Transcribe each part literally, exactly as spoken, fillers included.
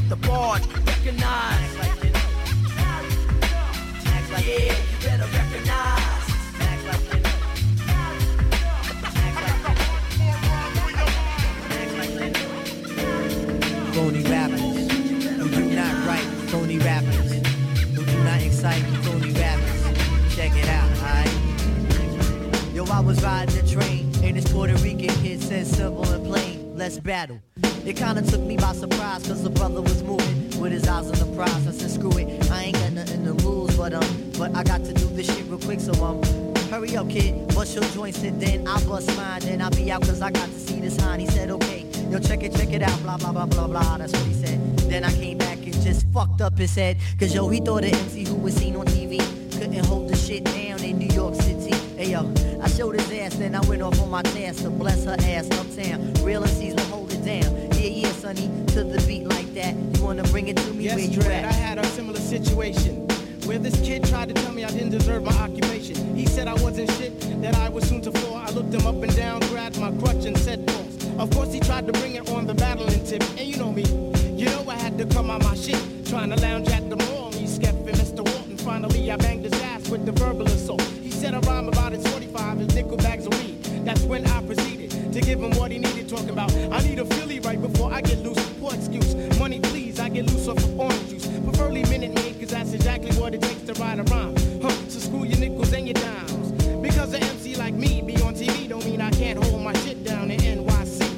the barge. Recognize. Act like you know. Act like yeah, you better recognize. Act like you know. Act like you know. Phony rappers who do not write, phony rappers who do not excite, phony rappers. Check it out, alright? Yo, I was riding the train, and this Puerto Rican kid said simple and plain, let's battle. It kinda took me by surprise, cause the brother was moving with his eyes on the prize. I said, screw it, I ain't got nothing to lose, but um, but I got to do this shit real quick, so um, hurry up, kid, bust your joints, and then I bust mine, then I'll be out, cause I got to see this hind. He said, okay, yo, check it, check it out, blah, blah, blah, blah, blah, that's what he said. Then I came back and just fucked up his head, cause yo, he thought the M C who was seen on T V couldn't hold the shit down in New York City. Hey yo, I showed his ass, then I went off on my task to bless her ass uptown. Real M Cs will hold it down. Yeah, yeah, sonny, to the beat like that. You wanna bring it to me yes, where you Dread, at? I had a similar situation where this kid tried to tell me I didn't deserve my occupation. He said I wasn't shit, that I was soon to fall. I looked him up and down, grabbed my crutch and said false. Of course he tried to bring it on the battling tip, and you know me. You know I had to come on my shit, trying to lounge at the mall. Me, Skeff, and Mister Walton. Finally I banged his ass with the verbal assault. He said a rhyme about his forty-five, his nickel bags of weed. That's when I proceeded to give him what he needed, talking about I need a Philly right before I get loose. Poor excuse, money please, I get loose off of orange juice. Preferably Minute Maid, cause that's exactly what it takes to ride a rhyme. Huh, so screw your nickels and your dimes. Because an M C like me be on T V don't mean I can't hold my shit down in N Y C.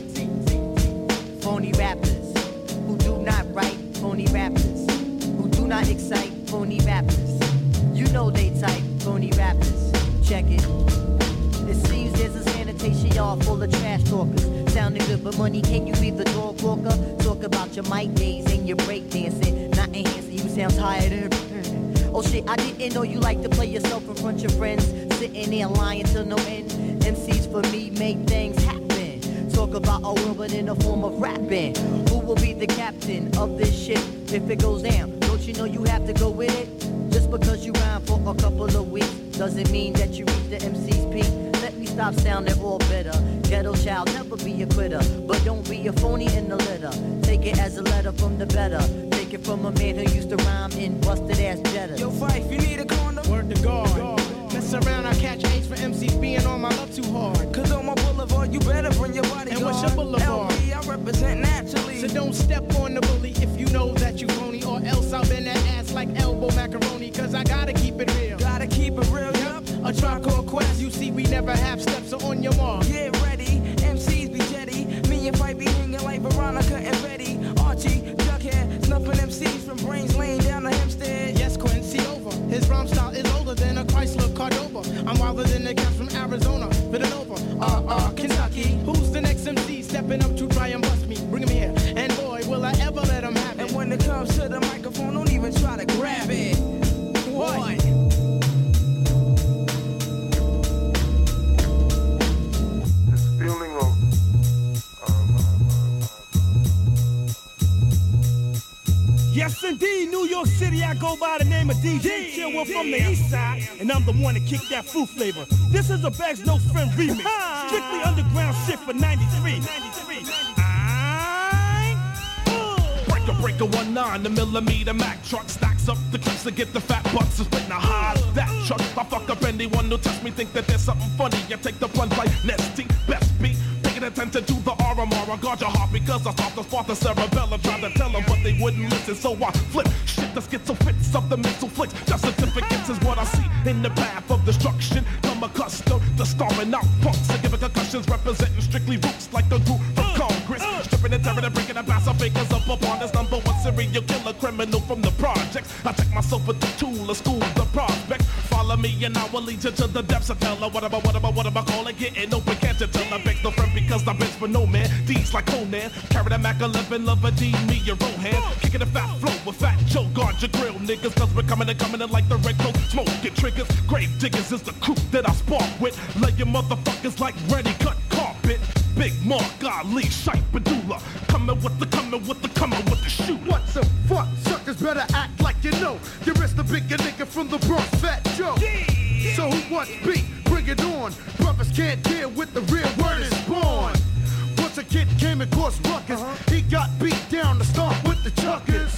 Phony rappers who do not write, phony rappers who do not excite, phony rappers. You know they type, phony rappers. Check it. It seems there's a sanitation yard full of trash talkers. Sounding good, but money, can you be the dog walker? Talk about your mic days and your break dancing. Not enhancing, you sound tired and oh shit, I didn't know you like to play yourself in front of your friends. Sitting there lying to no end. M Cs for me make things happen. Talk about a world but in the form of rapping. Who will be the captain of this shit if it goes down? Don't you know you have to go with it? Just because you rhyme for a couple of weeks doesn't mean that you reach the M C's peak. Let me stop sounding all bitter. Ghetto child, never be a quitter, but don't be a phony in the litter. Take it as a letter from the better. Take it from a man who used to rhyme in busted ass Jetta. Yo, Fife, you need a condom? Word to God. Mess around, I catch AIDS for M Cs being on my love too hard. Cause on my boulevard, you better bring your body. And what's your boulevard? L B, I represent naturally. So don't step on the bully if you know that you phony, or else I'll bend that ass like elbow macaroni. Cause I gotta keep it real. Gotta keep it real, yup. A Tribe Called Quest, you see we never have steps, so on your mark. Get ready, M Cs be jetty. Me and Fife be hanging like Veronica and Betty. Archie, Jughead, snuffing M Cs from Brains Lane down to Hempstead. Yes, Quincy over. His rhyme style is older than a Chrysler Cordova. I'm wilder than the cats from Arizona, Villanova, uh, uh, Kentucky. Who's the next M C stepping up to try and bust me? Bring him here, and boy, will I ever let him have it. And when it comes to the microphone, don't even try to grab it. What? This feeling of yes, indeed, New York City, I go by the name of D J Chill. We're from the east side, and I'm the one to kick that fruit flavor. This is a Bags No Friend remix. Strictly underground shit for ninety-three. Breaker, breaker, one nine, the millimeter Mac truck stacks up the clips to get the fat bucks and split. Now hide that truck. I fuck up anyone who touch me, think that there's something funny. I take the plunge like Nesty, best beat. Paying attention to the R M R. I guard your heart because I start to spark the cerebellum. Try to tell them, but they wouldn't listen, so I flip shit. The schizophrenics of the mental flicks. Just certificates is what I see in the path of destruction. I'm accustomed to starving out punks and giving concussions, representing strictly roots like the group from Congress. Stripping and tearing and breaking and pass fakers up upon this number one serial killer criminal from the projects. I take myself with the tool of school, the prospect. Follow me and I will lead you to the depths of tell her what about, what about, what about calling? Getting open, can't you tell? I beg no friend because I bitch for no man. D's like Conan. Carry the Mac eleven, love a D, me your own hand. Kicking a fat flow with Fat Joe. Guard your grill, niggas, cause we're coming and coming in like the red coat. Smoking triggers. Grave diggers is the crew that I spark with. Laying motherfuckers like ready cut carpet. Big Mark, Ali, Shipe, Badula. Coming with the, coming with the, coming with the shoot. What the fuck? Suckers better act like you know. You rest the bigger nigga from the Bronx, Fat Joe. Yeah. So who wants beat? Bring it on. Brothers can't deal with the real word is born. Once a kid came and caused ruckus, uh-huh. He got beat down to start with the chuckers.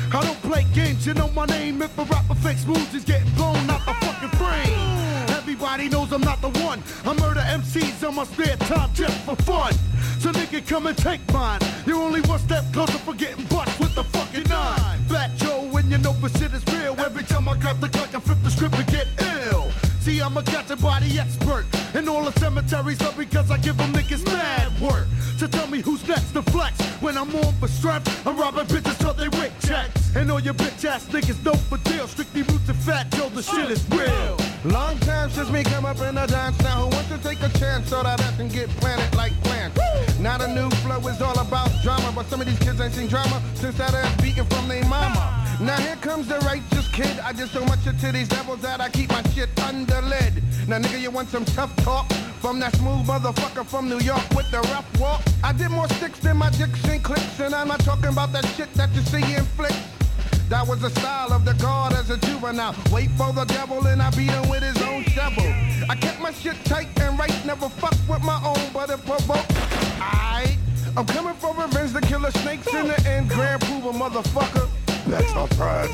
I don't play games, you know my name. If a rapper fakes moves, he's getting blown out the fucking frame. Everybody knows I'm not the one. I murder M Cs on my spare time just for fun. So nigga, come and take mine. You're only one step closer for getting bust with the fucking nine. Black Joe, when you know the shit is real. Every time I grab the Glock, I flip the script and get ill. See, I'm a catch and body expert. And all the cemeteries love because I give them niggas mad work. So tell me who's next to flex. When I'm on for straps, I'm robbing bitches till they wait checks. And all your bitch ass niggas know for deal. Strictly roots and fat, till the shit is real. Long time since me come up in the dance. Now who wants to take a chance so that I can get planted like plants? Now the new flow is all about drama, but some of these kids ain't seen drama since that ass beating from their mama. Now here comes the righteous kid. I just so much to these devils that I keep my shit under lid. Now nigga, you want some tough talk from that smooth motherfucker from New York with the rough walk? I did more sticks than my dicks and clicks, and I'm not talking about that shit that you see in flicks. That was the style of the guard as a juvenile. Wait for the devil and I beat him with his own shovel. I kept my shit tight and right, never fuck with my own, but it provoked. Aight, I'm coming for revenge to kill the snakes in the end. Grand Pooba, motherfucker. That's our pride.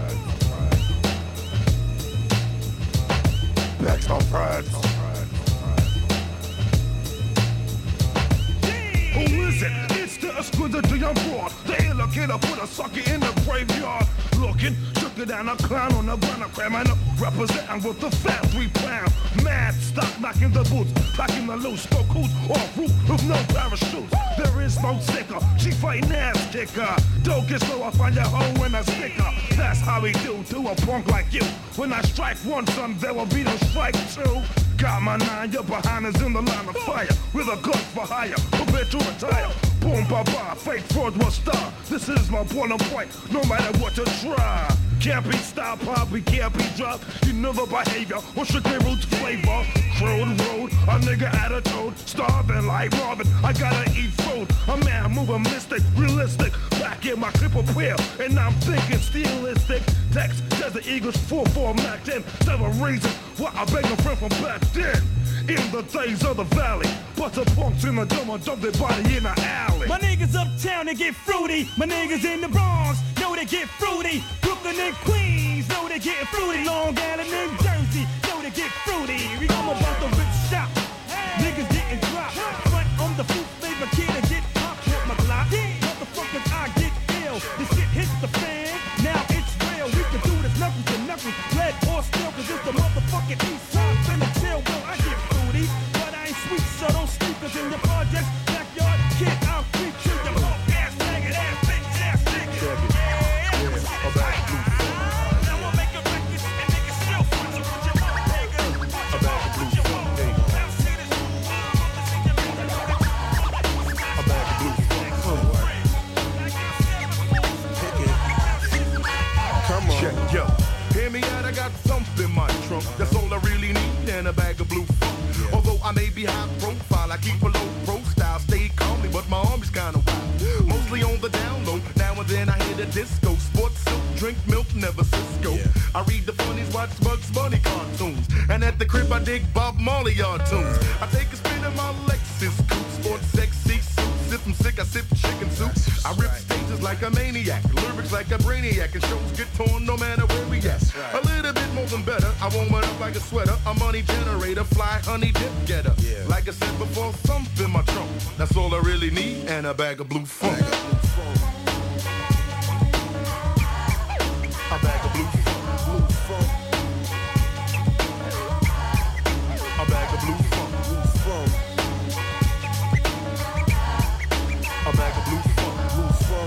That's our pride. Who is it? It's the exquisite young broad. The iller killer put a sucker in the graveyard. Looking, shook it down a clown on the ground. I'm cramming up, representing with the fat three pound. Mad stop knocking the boots, packing the loose, spoke who's off route with no parachutes. There is no sticker, she fighting ass kicker. Don't get slow, I find your hoe when I stick her. That's how we do to a punk like you. When I strike one, son, there will be no strike two. Got my nine, you're behind us in the line of fire. With a gun for hire, prepare to retire. Boom, ba ba, fake fraud will star. This is my boiling point, no matter what you try. Can't be stopped, probably can't be dropped. You know the behavior, what's your roots flavor? Road, road, a nigga attitude. Starving like Marvin, I gotta eat food. A man moving mystic, realistic. Back in my clip of prayer, and I'm thinking stylistic. Text, Desert Eagles, four four Mac ten. Seven reasons why I beg a friend from back then. In the days of the valley, but the punks in the dome and dump their body in the alley. My niggas uptown, they get fruity. My niggas in the Bronx, know they get fruity. Brooklyn and Queens, know they get fruity. Long Island and Jersey, know they get fruity. We come about the rip shop, niggas getting dropped. Front on the food flavor kid and get popped with my Glock. Motherfuckers, I get ill. This shit hits the fan, now it's real. We can do this knuckles to knuckles, lead or steel, cause it's the motherfucking east side. Finna chill, well, I get fruity, but I ain't sweet, so don't sleep, cause in your projects, backyard, kid, I'll treat you, your punk ass, faggot ass, bitch ass nigga. Yeah, now I'll make a record and niggas still fuck you with your mother nigga. A bag of blue funk, hey. Now see this move, a bag of blue funk, Come on. Check, yo. Hear me out, I got something in my trunk. That's all I really need, and a bag of blue funk. Yeah. Although I may be high profile, I keep a low profile, stay calmly, but my arm is kinda wild. Mostly on the down low, now and then I hit a disco. Sports silk, drink milk, never Cisco. Yeah. I read the funnies, watch Bugs Bunny cartoons. And at the crib I dig Bob Marley yard tunes. I take a spin in my Lexus coupe, sports sexy suits. If I'm sick, I sip chicken soup. I rip stages like a maniac, lyrics like a brainiac, and shows get torn no matter where we at. Right. A little bit more than better, I warm it up like a sweater, a money generator, fly honey dip getter. Yeah. Like I said before, something in my trunk. That's all I really need, and a bag of blue funk. A bag of blue funk. Blue funk. A bag of blue funk. Blue funk. A bag of blue funk. Blue funk.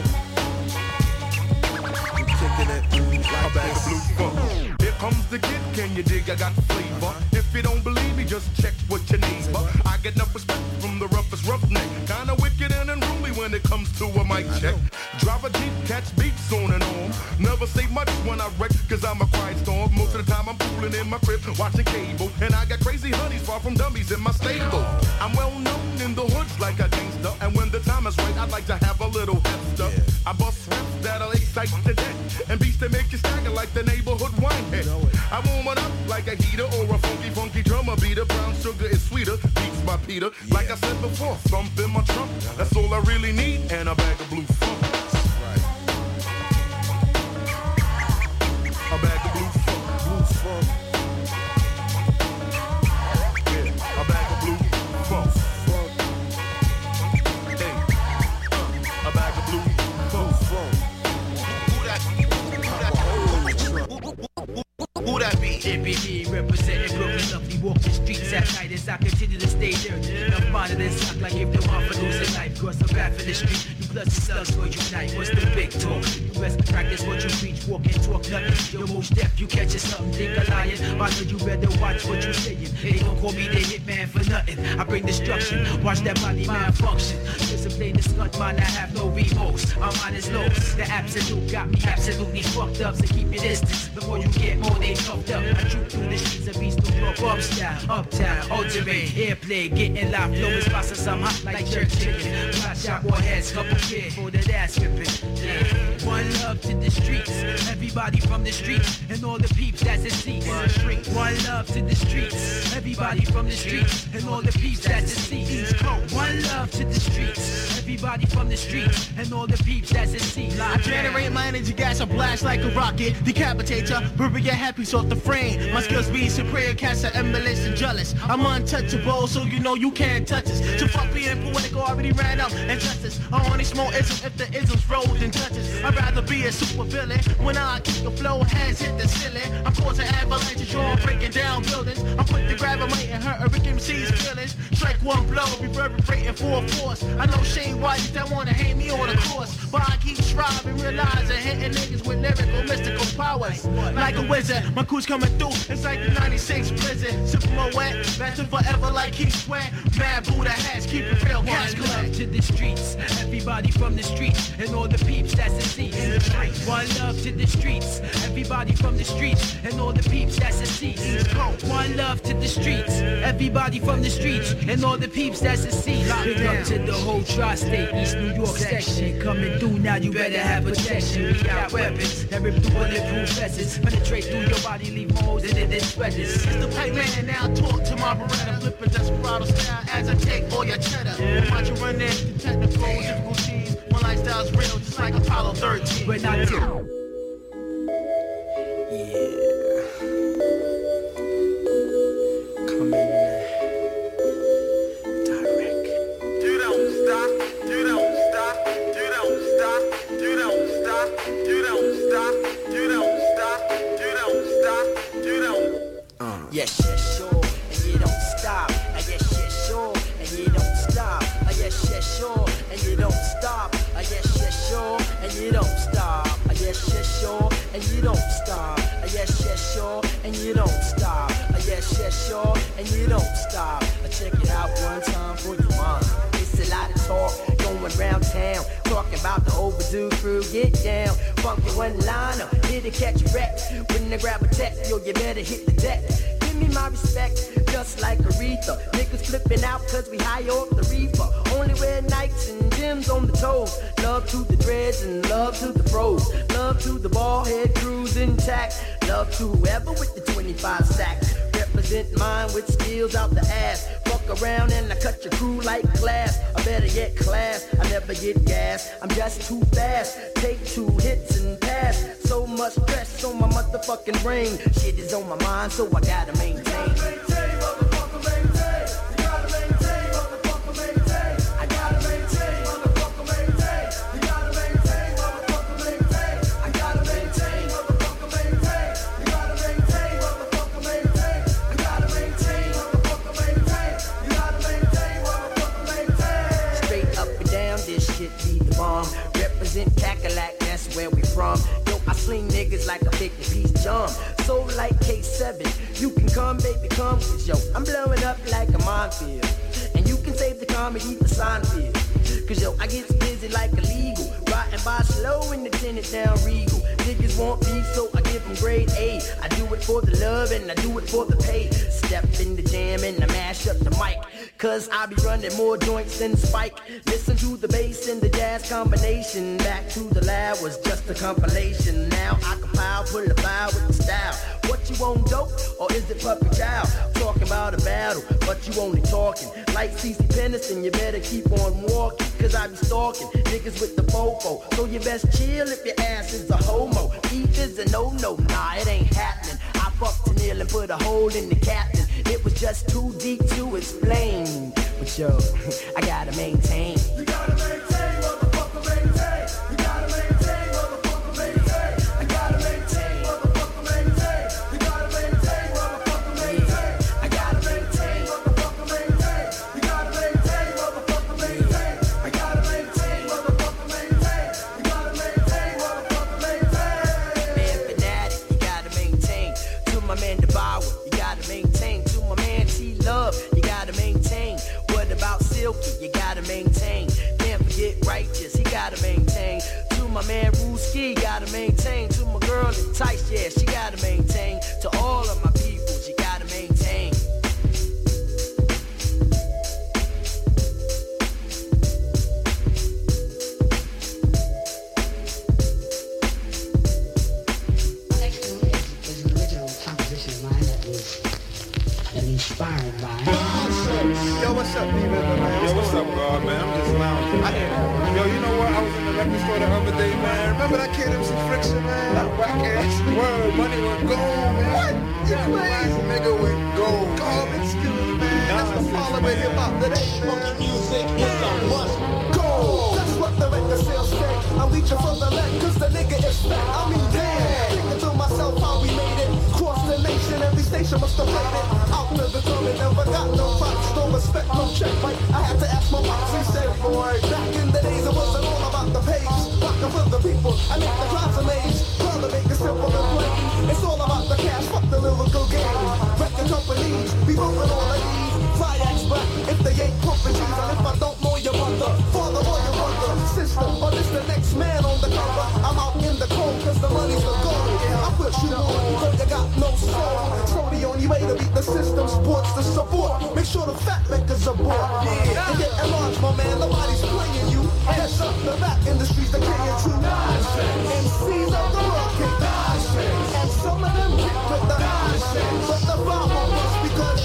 You kicking it like A bag of blue funk. Here comes the kid, can you dig? I got flavor. If you don't believe me, just check with your neighbor. I get enough respect from the roughest roughneck. Kinda wicked and unruly when it comes to a mic check. Drive a Jeep, catch beats on and on. Never say much when I wreck, cause I'm a quiet storm. Most of the time I'm fooling in my crib, watching cable. And I got crazy honeys far from dummies in my stable. I'm well known in the hoods like a gangster. And when the time is right, I'd like to have a little hefter. I bust rips that'll excite the dead. And beats that make you stagger like the neighborhood winehead. I warm it up like a heater or a funky, funky drummer beater. Brown sugar is sweeter, beats by Peter. Yeah. Like I said before, thump in my trunk. That's all I really need, and a bag of blue funk. Right. It be me representing Brooklyn, lovely walking streets at night as I continue to stay dirty. I'm finding this sock like if they want for losing life. Cause I'm back for the street, you plus the slugs will unite. What's the big talk? You best practice what you preach, walk and talk nothing. Yo, most deaf, you catch something, think a lion. I know you better watch what you saying. They don't call me the hitman for nothing. I bring destruction, watch that body man function. Discipline the slut man, I have no remorse. I'm on his nose, the absolute got me absolutely fucked up. So keep your distance before you get more they puffed up. I troop through the streets of East New York, up style, uptown, ultimate, airplay, getting live, blowing spots as I'm hot like jerk chicken. Flash shot warheads, couple kids for that ass whipping. Yeah. One love to the streets, everybody from the streets, and all the peeps that's in seats. One love to the streets, everybody from the streets, and all the peeps that's in seats. One love to the streets, everybody from the streets, and all the peeps that's in seats. I generate my energy gas, I blast like a rocket, decapitate ya, bury your happy off the frame. My skills be superior, cast are emulous and jealous. I'm untouchable, so you know you can't touch us. To fuck being poetic, already ran up and justice. I only smoke ism if the isms rolled and touches. I'd rather be a super villain when I kick a flow, heads hit the ceiling. I'm causing avalanches, you're breaking down buildings. I'm quick to grab a mic and hurt a Rick M C's feelings. Strike one blow, reverberating full force. I know Shane White that wanna hate me on the course, but I keep striving, realizing hitting niggas with lyrical mystical powers. Like a wizard, my crew's coming through. It's like the ninety-six blizzard. Super my wet, that's forever like Keith Sweat. Mad Buddha hats, keep it real. Cash club to the streets, everybody from the streets, and all the peeps that's in seats. One love to the streets, everybody from the streets, and all the peeps that's in seats. One love to the streets, everybody from the streets, and all the peeps that's in seats. Big up to the whole tri-state, East New York section. Coming through now, you better have protection. We got weapons that rip through bulletproof vests, penetrate through your body, leave holes in it and sweaters. It's the pipe man, and now talk to my Beretta, flipping desperado style as I take all your cheddar. Yeah. Watch you run into technical difficulties. My lifestyle's real, just like Apollo thirteen. But not two. Yes, yes, sure, and you don't stop. Uh, yes, yes, sure, and you don't stop. Uh, yes, yes, sure, and you don't stop. Uh, yes, yes, sure, and you don't stop. Uh, yes, yes, sure, and you don't stop. Uh, yes, yes, sure, and you don't stop. Uh, yes, yes, sure, and you don't stop. Uh, check it out one time for your mom. It's a lot of talk going around town, talking about the overdue crew. Get down, funky one liner, here to catch a wreck. When they grab a tech, yo, you better hit the deck. Me my respect, just like Aretha. Niggas flipping out cause we high off the reefer. Only wear Nikes and Timbs on the toes. Love to the dreads and love to the pros. Love to the bald head crews intact. Love to whoever with the twenty-five sack. Represent mine with skills out the ass. Fuck around and I cut your crew like glass. I better get class, I never get gas. I'm just too fast, take two hits and pass. So much stress on my motherfucking brain. Shit is on my mind, so I gotta maintain. Maintain, motherfucker, maintain. You gotta maintain, motherfucker, maintain. I gotta maintain, motherfucker, maintain. You gotta maintain, motherfucker, maintain. I gotta maintain, motherfucker, maintain. You gotta maintain, motherfucker, maintain. You gotta maintain, motherfucker, maintain. You gotta maintain, motherfucker, maintain. Straight up and down, this shit be the bomb. Represent Cackalack, that's where we from. Yo, I sling niggas like a fifty-piece jump. So like K seven, you can come, baby, come, cause yo, I'm blowing up like a minefield. And you can save the comedy for Seinfeld. Cause yo, I get busy like illegal, riding by slow in the tinted down Regal. Niggas want beef, so I give them grade A. I do it for the love and I do it for the pay. Step in the jam and I mash up the mic. Cause I be running more joints than Spike. Listen to the bass and the jazz combination. Back to the lab was just a compilation. Now I compile, pull a file with the style. What you want, dope, or is it puppy child? Talking about a battle, but you only talking. Like C C Peniston, you better keep on walking. Cause I be stalking niggas with the fofo. So you best chill if your ass is a homo. Beef is a no-no, nah, it ain't happening. I fucked Tennille and put a hole in the captain. It was just too deep to explain. But yo, I gotta maintain. You gotta maintain, motherfucker, maintain. You gotta maintain, motherfucker, maintain. I gotta maintain, motherfucker, maintain. You gotta maintain, you gotta maintain. Can't forget righteous, he gotta maintain. To my man Ruski, gotta maintain. To my girl Tice, yeah, she gotta maintain. To all of my peoples, you gotta maintain. Inspired by. Yo, what's up, D-Rhythm, man? Yo, what's up, God, man? I'm just lounging. I, yo, you know what? I was in the record store the other day, man. Remember that kid M C Friction, man? That whack ass word, money went gold, man. What? You crazy? Nigga went gold. Carbon skills, man. That's the following hip hop today, man. Funky music is a must. Gold. That's what the record sales say. I'm reaching for the left, cause the nigga is fat. I mean, damn. Thinking to myself how we made it. Cross the nation, every station must have played it. Out to the club and never got no props, no respect, no check, right? I had to ask my pops, he said, boy, back in the days it wasn't all about the page. Rockin' for the people, I make the crowds amazed. Trying to make it simple and plain. It's all about the cash, fuck the lyrical game. Record companies, we bumpin' all of these. Triax back, if they ain't pumping cheese. And if I don't know your mother, father or your mother, sister, or this the next man on the cover. I'm out in the cold, cause the money's the gold. I put you on, cause you got no soul. So the only way to beat the system, sports to support. Make sure the fat records are bought. Yeah, and get enlarged, my man, nobody's playing you. Heads up, the rap industry's the king and true. M Cs of the world kick. And some of them kick with the but the problem was because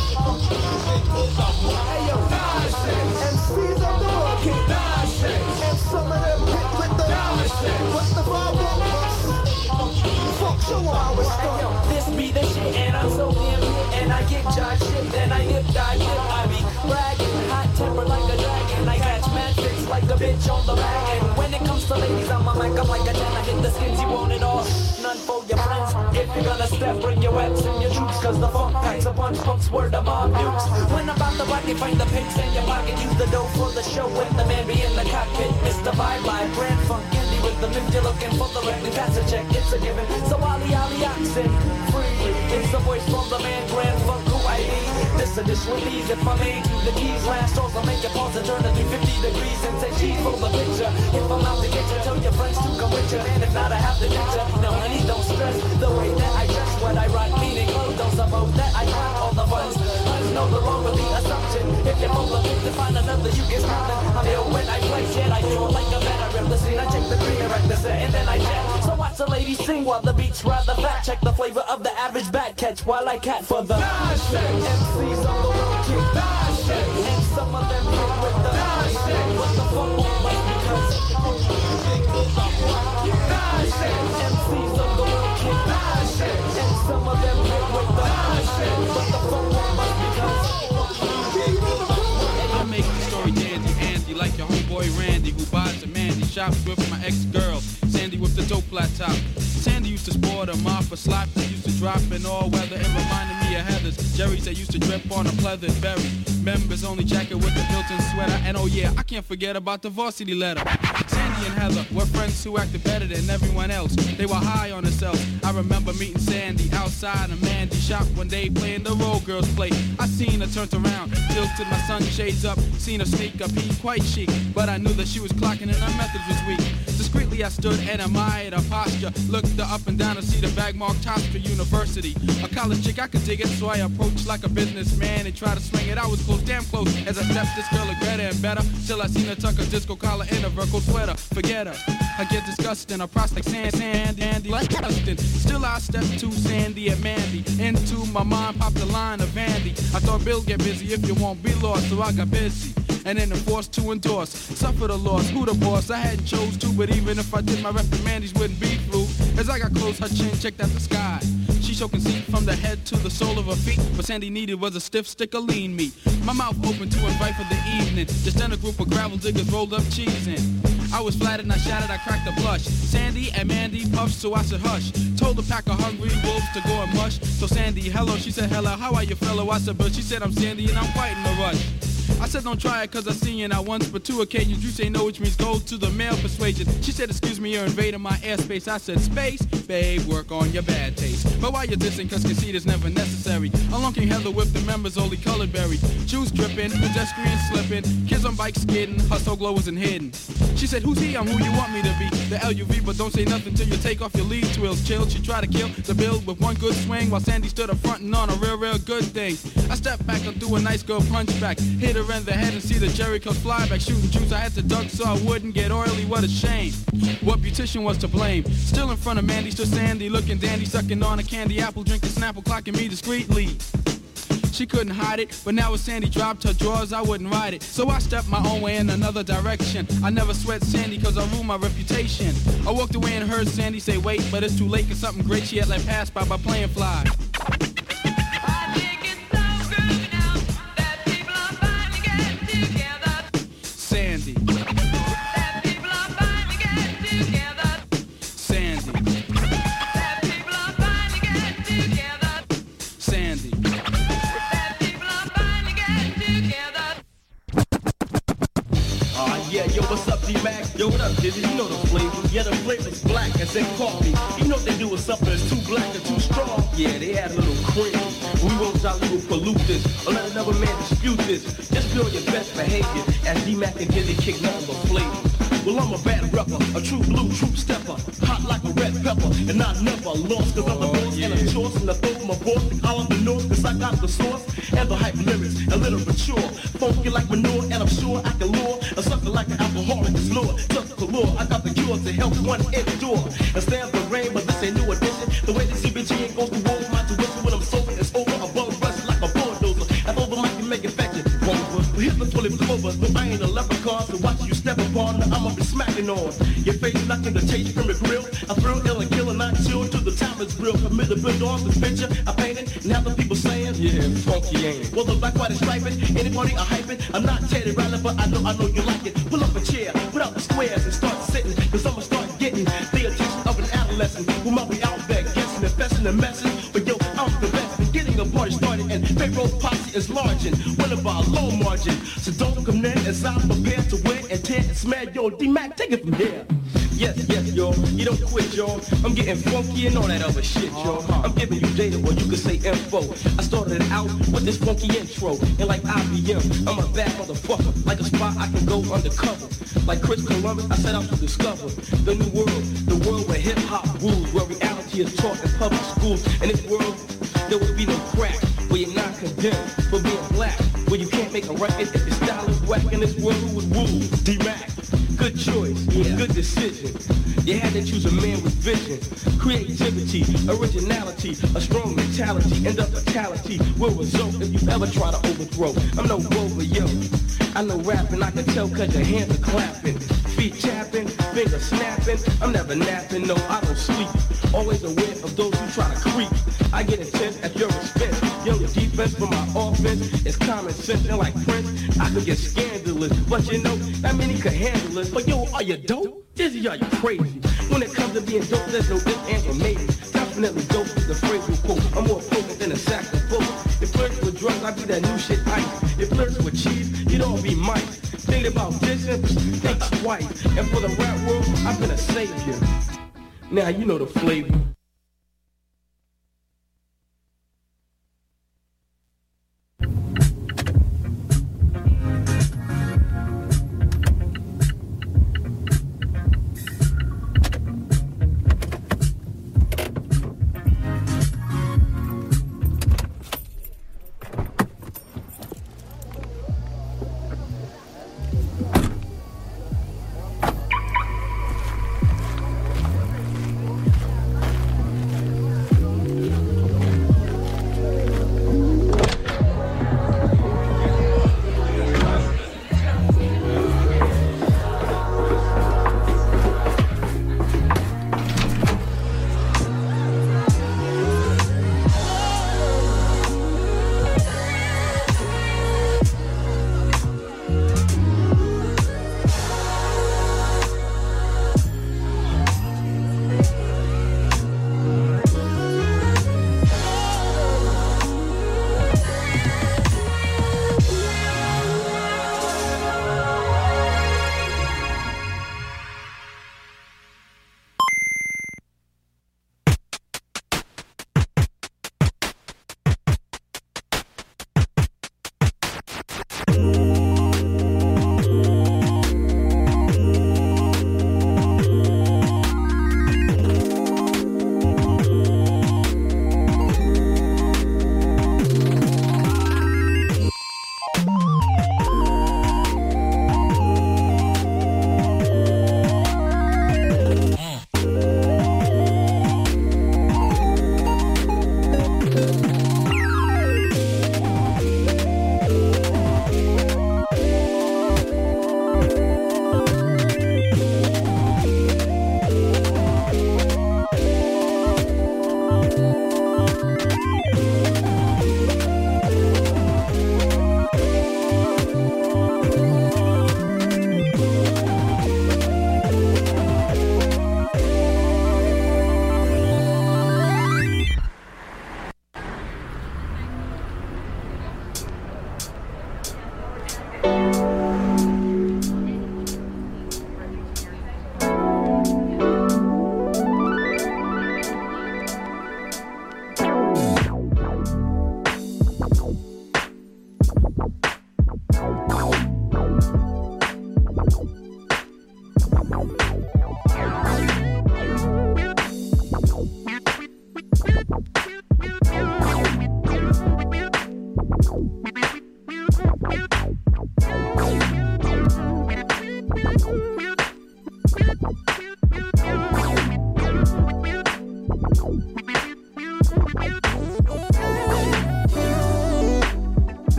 hey yo, M Cs of the world kick. And some of them kick with the but the problem was fuck, show how it's done. This be the shit and I'm so damn hit. And I get John shit, then I nip, I nip. I be bragging, hot tempered like a dragon. I catch mad fits like a bitch on the wagon. When it comes to ladies, I'm a mic, I'm like a ten. I hit the skins, you want it all. None for your friends. If you're gonna step, bring your webs and your troops. Cause the funk packs a punch, punks word of bomb nukes. When I'm about the rocket, find the pics in your pocket. Use the dough for the show when the man be in the cockpit. Mister Vibe Live, Brand Funk, Indy with the mint. You're looking for the record, pass a check, it's a given. So Ali Ali oxen, free. It's the voice from the man, Grand Funk, who I be. This edition with these, if I made you the keys. Last strokes, I'll make you pause and turn it three hundred fifty degrees. And say cheese for the picture. If I'm out to get you, tell your friends to come with you. And if not, I have to get you. No, honey, don't stress the way that I dress, what I rock, meaning clothes. Don't suppose that I got all the funds. There's no wrong with the assumption. If you're full of it, to find another, you get nothing. I'm here when I play shit, I feel like a vet. I rip the scene, I check the green, I wreck the set, and then I jet. So watch the ladies sing while the beats rather fat. Check the flavor of the average back catch while I cat for the M Cs on the world kick. And some of them hit with the what the fuck won't like because M Cs on the world kick. And some of them hit with the what the fuck won't like because I make the story dandy, Andy, like your homeboy Randy, who buys a Mandy, shops with my ex-girl, Sandy with the dope flat top. Sandy used to sport a mop, a slop that used to drop in all weather. It reminded me of Heather's, Jerry's that used to drip on a pleathered berry. Members only jacket with the built-in sweater. And oh yeah, I can't forget about the varsity letter. Sandy and Heather were friends who acted better than everyone else. They were high on themselves. I remember meeting Sandy outside a Mandy shop one day playing the Roll Girls play. I seen her turned around, tilted my sunshades up, seen her sneak up, he quite chic. But I knew that she was clocking and her methods was weak. Discreetly I stood and admired her posture. Looked her up and down to see the bag marked Hofstra University. A college chick, I could dig it, so I approached like a businessman and tried to swing it. I was close, damn close, as I stepped this girl looked better and better. Till I seen her tuck a disco collar in a Virgo sweater. Forget her, I get disgusting. I prospect Sandy, Sandy, Andy, like Dustin. Still I stepped to Sandy and Mandy. Into my mind popped the line of Andy. I thought Bill get busy if you won't be lost, so I got busy. And then forced to endorse, suffer the loss, who the boss? I hadn't chose to, but even if I did, my reprimandies wouldn't be through. As I got close, her chin checked at the sky. She showed conceit from the head to the sole of her feet. What Sandy needed was a stiff stick of lean meat. My mouth open to invite for the evening. Just then a group of gravel diggers rolled up cheese in. I was flattered and I shouted, I cracked a blush. Sandy and Mandy puffed, so I said hush. Told the pack of hungry wolves to go and mush. So Sandy, hello, she said hello, how are you fellow? I said, but she said I'm Sandy and I'm quite in a rush. I said don't try it cause I seen you not once but two occasions. You say no, which means go to the male persuasion. She said excuse me, you're invading my airspace. I said space, babe, work on your bad taste. But why you dissing, cause conceit is never necessary. Unlocking Heather with the members only colored berry. Juice dripping, pedestrian slipping, kids on bikes skidding, hustle glow isn't hidden. She said, who's he? I'm who you want me to be. The L U V, but don't say nothing till you take off your lead twills. Chill, she tried to kill the build with one good swing, while Sandy stood up frontin' on a real, real good thing. I stepped back and threw a nice girl punch back, hit her in the head and see the Jerry curl fly back. Shooting juice, I had to duck so I wouldn't get oily. What a shame. What beautician was to blame? Still in front of Mandy, still Sandy, looking dandy, sucking on a candy apple, drinking Snapple, clocking me discreetly. She couldn't hide it, but now when Sandy dropped her drawers, I wouldn't ride it. So I stepped my own way in another direction. I never sweat Sandy cause I ruined my reputation. I walked away and heard Sandy say wait, but it's too late cause something great she had let pass by by playing fly. Sandy. Yo, what's up, D-Mac? Yo, what up, Dizzy? You know the flavor. Yeah, the flavor's black as in coffee. You know what they do with something that's too black or too strong? Yeah, they add a little cream. We won't try to pollute this or let another man dispute this. Just be on your best behavior as D-Mac and Dizzy kick nothing but flavor. Well, I'm a bad rapper, a true blue troop stepper, hot like a red pepper, and I never lost cause I'm the boss yeah. and I'm choice and I throw my boss all of the north cause I got the source and the hype lyrics, a little mature, funky like manure, and I'm sure I can lure a sucker like an alcoholic is lure, just the lure, I got the cure to help one endure, and stand the rain, but this ain't new addition, the way the C B G ain't goes to war with my tuition when I'm sober, it's over, above rush like a bulldozer, I throw the mic and make it fetch it, over, but here's the fully over, no I ain't a leprechaun, so watch you step upon, I'm be smacking on your face, knocking the taste from the grill. I thrill, ill, and kill, and not chill till the time is real. Commit the build on this picture I painted, and now the people saying, yeah, funky ain't it? Well, the black, white, and striping, anybody I hyping. I'm not Teddy Riley, but I know, I know you like it. Pull up a chair, put out the squares, and start sitting, cause I'ma start getting the attention of an adolescent who might be out there guessing and fessing and messing. But yo, I'm the best in getting a party started, and Pharaoh's posse is larging, winning by a low margin. So don't come in as I'm prepared to win and tear and smash. Yo, D-Mac, take it from here. Yes, yes, yo, you don't quit, y'all. I'm getting funky and all that other shit, y'all. I'm giving you data, or you could say info. I started it out with this funky intro, and like I B M, I'm a bad motherfucker. Like a spot I can go undercover. Like Chris Columbus, I set out to discover the new world, the world where hip-hop rules, where reality is taught in public schools. In this world, there will be no crack, where you're not condemned for being black, where you can't make a record if your style is whack. In this world, who would rule? D-Mac. Good choice, yeah. Good decision. You had to choose a man with vision, creativity, originality, a strong mentality, and a fatality will result if you ever try to overthrow. I'm no rover, yo. I know rapping, I can tell cause your hands are clapping, feet tapping, fingers snapping. I'm never napping, no, I don't sleep. Always aware of those who try to creep. I get intense at your expense. Yo, the defense for my offense is common sense, and like Prince, I could get scandalous, but you know, not many could handle it. But yo, are you dope? Dizzy, are you crazy? When it comes to being dope, there's no ifs, ands, or maybe. Definitely dope is the phrasal quote. I'm more potent than a sack of both. If flirts with drugs, I be that new shit ice. If flirts with cheese, you'd all be mice. Think about distance, think twice. And for the rap world, I've been a savior. Now you know the flavor.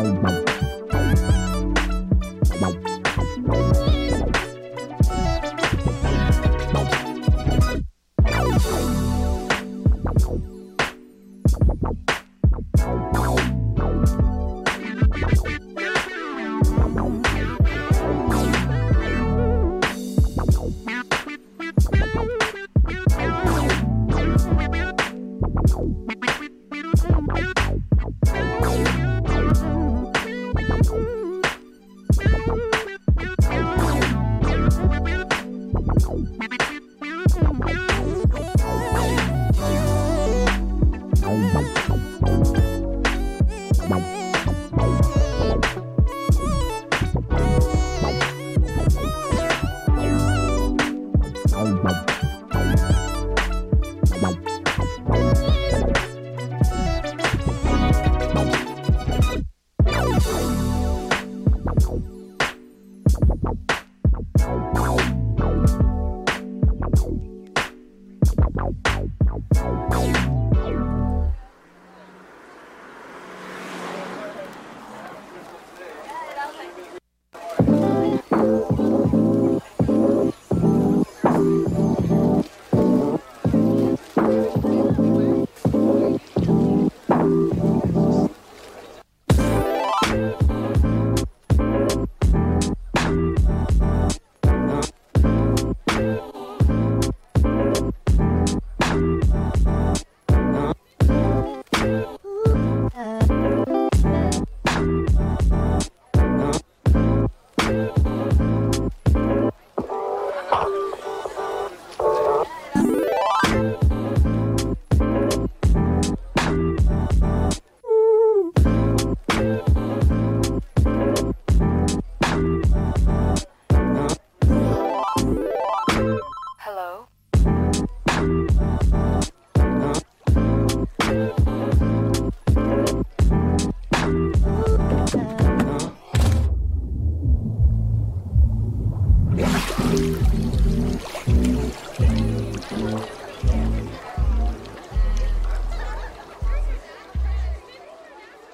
Thank you.